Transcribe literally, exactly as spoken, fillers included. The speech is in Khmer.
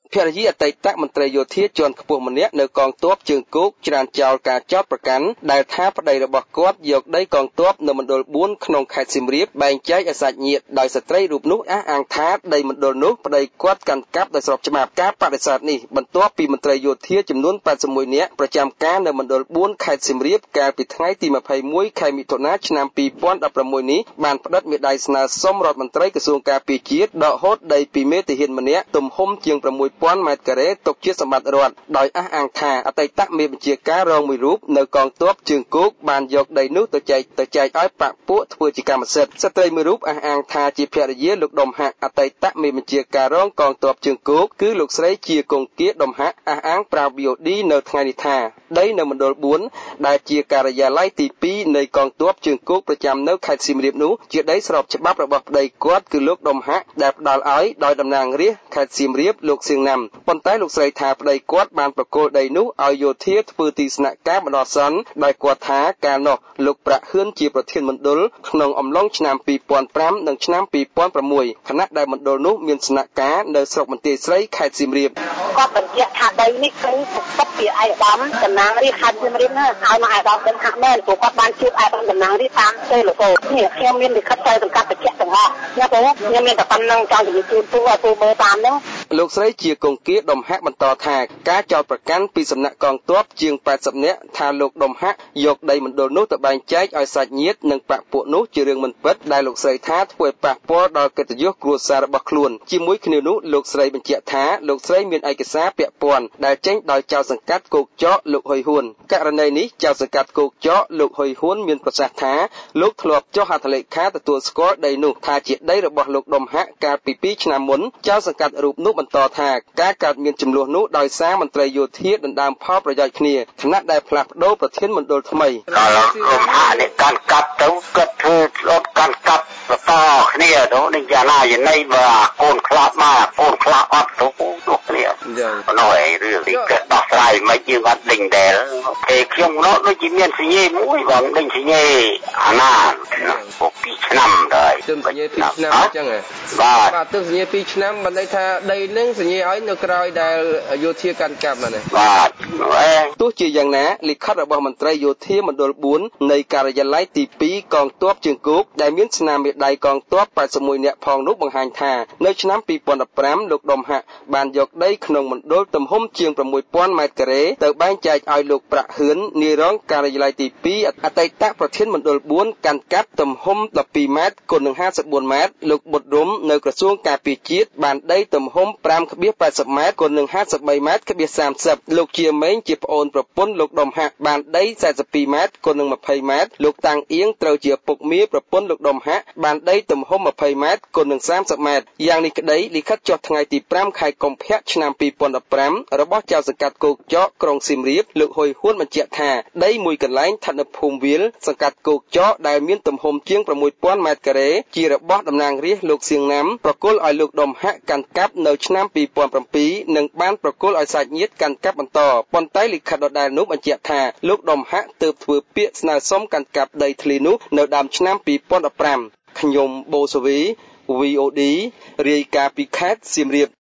ភរិយាអតីតមន្ត្រីយោធាជាន់ខ្ពស់ម្នាក់នៅកងទ័ពជើងគោកច្រានចោលការចោទប្រកាន់ដែលថាប្តីរបស់គាត់យកដីកងទ័ពនៅមណ្ឌលបួនក្នុងខេត្តសៀមរាបបែងចែកឲ្យសាច់ញាតិដោយស្ត្រីរូបនោះអះអាងថាដីមណ្ឌលនោះប្តីគាត់កាន់កាប់ដោយស្របច្បាប់ការបដិសេធនេះបន្ទាប់ពីមន្ត្រីយោធាចំនួនแปดสิบเอ็ดនាក់ប្រចាំការនៅមណ្ឌលបួនខេត្តសៀមរាបកាលពីថ្ងៃទីยี่สิบเอ็ดខែមិថុនាឆ្នាំยี่สิบสิบหกនេះបានផ្តិតមេដាយស្នើសុំរដ្ឋមន្ត្រីក្រសួងការពារជាតិដកហូតដីពីមេទាហានម្នាក់ទំហំជាងsáu nghìnម៉ែត្រការ៉េទុកជាសម្បត្តិរដ្ឋដោយអះអាងថាអតីតមេបញ្ជាការរងមួយរូបនៅកងទ័ពជើងគោកបានយកដីនោះទៅចែកទៅចែកឲ្យបកពួកធ្វើជាកម្មសិទ្ធិស្ត្រីមួយរូបអះអាងថាជាភរិយាលោកដុំហាក់អតីតមេបញ្ជាការរងកងទ័ពជើងគោកគឺលោកស្រីជាគង្គាដុំហាក់អះអាងប្រាប់ វី អូ ឌី នៅថ្ងៃនេះថាដីនៅមណ្ឌលបួនដែលជាការិយាល័យទីពីរនៃកងទ័ពជើងគោកប្រចាំនៅខេត្តសៀមរាបនោះជាដីស្របច្បាប់របស់ប្តីគាត់គឺលោកដុំហាក់ដែលផ្ដល់ឲ្យដោយតំណាងរាស្ត្រខេត្តសៀមរាបលោកសៀងណាំប៉ុន្តែលោកស្រីថាប្តីគាត់បានប្រគល់ដីនោះឲ្យយោធាធ្វើទីស្នាក់ការបណ្ដោះអាសន្នដោយគាត់ថាកាលនោះលោកប្រាក់ហ៊ឿនជាប្រធានមណ្ឌលក្នុងអំឡុងឆ្នាំពីរពាន់ប្រាំនិងឆ្នាំពីរពាន់ប្រាំមួយខណៈដែលមណ្ឌលនោះមានស្នាក់ការនៅស្រុកបន្ទាយស្រីខេត្តសៀមរាបគាត់បញ្ជាក់ថាដីនេះគឺសុទ្ធពីឯកឧត្តមតំណាងរាស្ត្រខេត្តសៀមរាបណាឲ្យមកឯកឧត្តមហាក់មែនព្រោះគាត់បានជួបឯកឧត្តមតំណាងរាស្ត្រតាមទេឡូហ្វូននេះខ្ញុំមានលិខិតចែកសង្កាត់បញ្ជាក់ទាំងអស់ណាបងខ្ញុំមានតែប៉ុណ្្នឹងចង់ជម្រាបជូនទូឲ្យទូមើលតាមហ្នឹងលោកស្រីជាគង្គាដុំហាក់បន្តថាការចោទប្រកាន់ពីសំណាក់កងទ័ពជាងแปดสิบនាក់ថាលោកដុំហាក់យកដីមណ្ឌលនោះទៅបែងចែកឲ្យសាច់ញាតិនិងបកពួកនោះជារឿងមិនពិតដែលលោកស្រីថាធ្វើឲ្យប៉ះពាល់ដល់កិត្តិយសគ្រួសាររបស់ខ្លួនជាមួយគ្នានោះលោកស្រីបញ្ជាក់ថាលោកស្រីមានឯកសារពាក់ព័ន្ធដែលចេញដោយចៅសង្កាត់គោកចកលោកហ៊ុយហ៊ួនករណីនេះចៅសង្កាត់គោកចកលោកហ៊ុយហ៊ួនមានប្រសាសន៍ថាលោកធ្លាប់ចុះហត្ថលេខាទទួលស្គាល់ដីនោះថាជាដីរបស់លោកដុំហាក់កាលពីពីរឆ្នាំមុនចៅសង្កាត់រូបនោះបន្តថាការកើតមានចំនួននោះដោយសារមន្ត្រីយោធាដណ្ដើមផលប្រយោជន៍គ្នាខណៈដែលផ្លាស់ប្ដូរប្រធានមណ្ឌលថ្មីក៏លោកដុំហាក់នេះកាន់កាប់ទៅគាត់ធ្វើស្លុតកាន់កាប់បន្តគ្នាទៅនឹងយ៉ាងណាយ៉ាងណីបើកូនខ្លាប់មកកូនខ្លាប់អត់ទៅនោះគ្នាណយរឿងនេះក៏ដោះស្រាយមិនយើងអត់ដេញដែរពេលខ្ញុំនោះដូចជាមានសញ្ញាមួយបងដេញសញ្ញាអាណាពុកពីរឆ្នាំដែរទិញសញ្ញាពីរឆ្នាំអញ្ចឹងហ៎បាទបាទទិញសញ្ញាពីរឆ្នាំមិនន័យថាដីនឹងសញ្ញាឲ្យនៅក្រៅដែលយោធាកាន់កាប់ណាបាទទោះជាយ៉ាងណាលិខិតរបស់មន្ត្រីយោធាមណ្ឌលបួននៃការិយាល័យទីពីរកងទ័ពជើងគោកដែលមានស្នាមមេដៃកងទ័ពแปดสิบเอ็ดនាក់ផងនោះបង្ហាញថានៅឆ្នាំពីរពាន់ដប់ប្រាំលោកដុំហាក់បានយកដីក្នុងមណ្ឌលទំហំជាងsáu nghìnម៉ែត្រការ៉េទៅបែងចែកឲ្យលោកប្រាក់ហ៊ឿននាយរងការិយាល័យទីពីរអតីតប្រធានមណ្ឌលបួនកាន់កាប់ទំហំដប់ពីរម៉ែត្រគុណនឹងห้าสิบสี่ម៉ែត្រលោកបុត្ររំនៅក្រសួងការពារជាតិបានដីទំហំfive pointแปดสิบម៉ែត្រគុណនឹងห้าสิบ三ម៉ែត្រ.สามสิบលោកជាម៉េងជាប្អូនប្រពន្ធលោកដុំហាក់បានដីสี่สิบสองម៉ែត្រគុណនឹងยี่สิบម៉ែត្រលោកតាំងអៀងត្រូវជាពុកមាប្រពន្ធលោកដុំហាក់បានដីទំហំยี่สิบម៉ែត្រគុណនឹង三十ម៉ែត្រយ៉ាងនេះក្តីលិខិតចុះថ្ងៃទីfiveខែកុម្ភៈឆ្នាំពីរពាន់ដប់ប្រាំរបស់ចៅសង្កាត់គោកចកក្រុងសៀមរាបលោកហ៊ុយហ៊ួនបញ្ជាក់ថាដីមួយកន្លែងស្ថិតនៅភូមិវាលសង្កាត់គោកចកដែលមានទំហំជាងsáu nghìnម៉ែត្រការ៉េជារបស់តំណាងរាស្ត្រលោកសៀងណាំប្រគល់ឲ្យលោកដុំហាក់កាន់កាប់នៅឆ្នាំពីរពាន់sevenនិងបានប្រគល់ឲ្យសាច់ញាតិកាន់កាប់បន្តប៉ុន្តែលិខិតដដែលនោះបញ្ជាក់ថាលោកដុំហាក់ទើបធ្វើពាក្យស្នើសុំកាន់កាប់ដីធ្លីនោះនៅដើមឆ្នាំពីរពាន់ដប់ប្រាំខ្ញុំបូសវី វី អូ ឌី រាយការណ៍ពីខេត្តសៀមរាប